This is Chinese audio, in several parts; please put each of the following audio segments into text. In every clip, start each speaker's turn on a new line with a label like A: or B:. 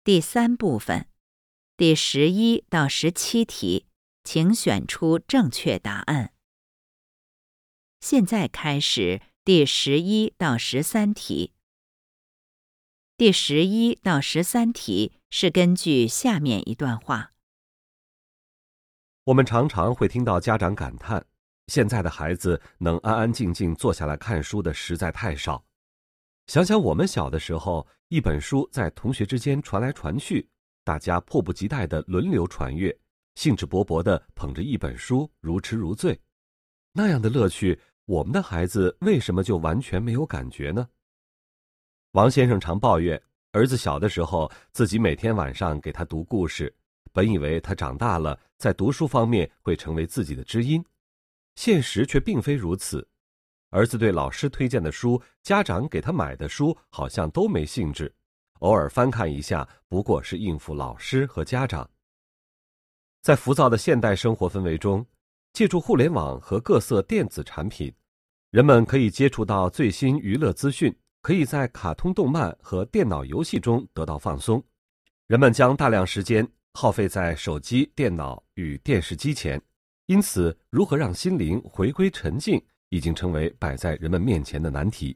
A: 第3部分，第11到17题，请选出正确答案。现在开始第11到13题。第11到13题是根据下面一段话。
B: 我们常常会听到家长感叹，现在的孩子能安安静静坐下来看书的实在太少。想想我们小的时候，一本书在同学之间传来传去，大家迫不及待地轮流传阅，兴致勃勃地捧着一本书如痴如醉。那样的乐趣，我们的孩子为什么就完全没有感觉呢？王先生常抱怨，儿子小的时候自己每天晚上给他读故事，本以为他长大了在读书方面会成为自己的知音，现实却并非如此。儿子对老师推荐的书，家长给他买的书好像都没兴致，偶尔翻看一下，不过是应付老师和家长。在浮躁的现代生活氛围中，借助互联网和各色电子产品，人们可以接触到最新娱乐资讯，可以在卡通动漫和电脑游戏中得到放松。人们将大量时间耗费在手机、电脑与电视机前，因此如何让心灵回归沉静，已经成为摆在人们面前的难题。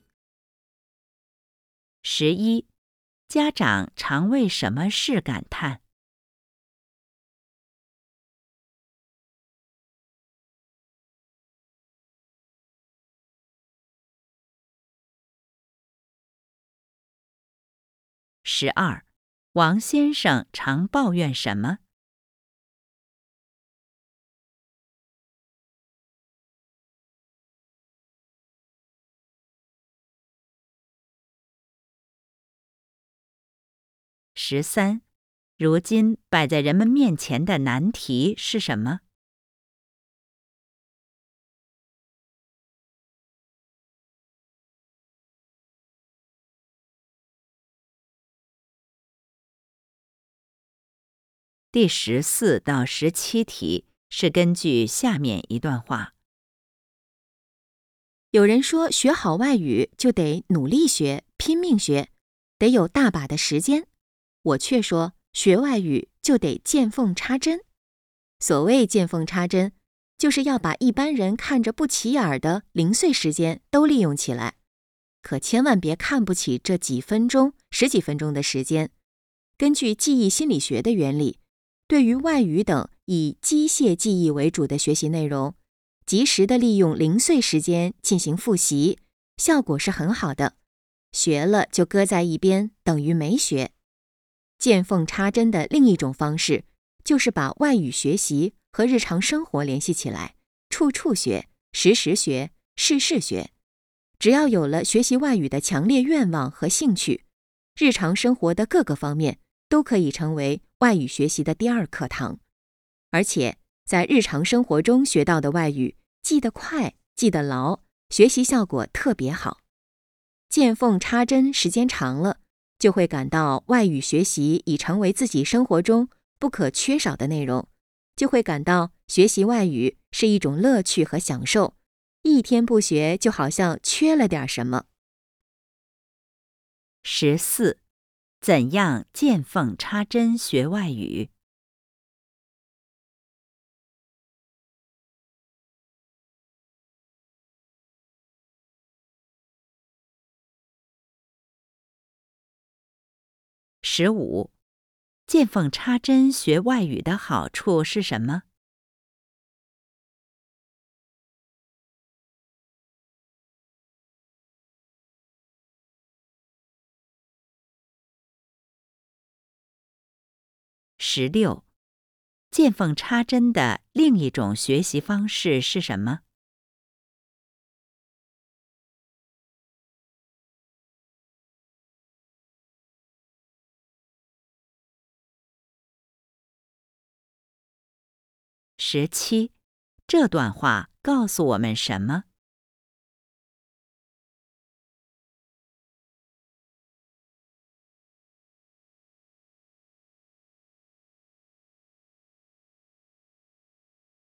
A: 11. 家长常为什么事感叹？12. 王先生常抱怨什么？13. 如今摆在人们面前的难题是什么第14到17题是根据下面一段话。
C: 有人说学好外语就得努力学，拼命学，得有大把的时间。我却说学外语就得见缝插针。所谓见缝插针，就是要把一般人看着不起眼的零碎时间都利用起来。可千万别看不起这几分钟、10几分钟的时间。根据记忆心理学的原理，对于外语等以机械记忆为主的学习内容，及时的利用零碎时间进行复习，效果是很好的。学了就搁在一边，等于没学。见缝插针的另一种方式，就是把外语学习和日常生活联系起来，处处学，时时学，事事学。只要有了学习外语的强烈愿望和兴趣，日常生活的各个方面都可以成为外语学习的第2课堂。而且在日常生活中学到的外语，记得快，记得牢，学习效果特别好。见缝插针时间长了，就会感到外语学习已成为自己生活中不可缺少的内容，就会感到学习外语是一种乐趣和享受，一天不学就好像缺了点什么。
A: 14. 怎样见缝插针学外语？15. 见缝插针学外语的好处是什么？16. 见缝插针的另一种学习方式是什么？17. 这段话告诉我们什么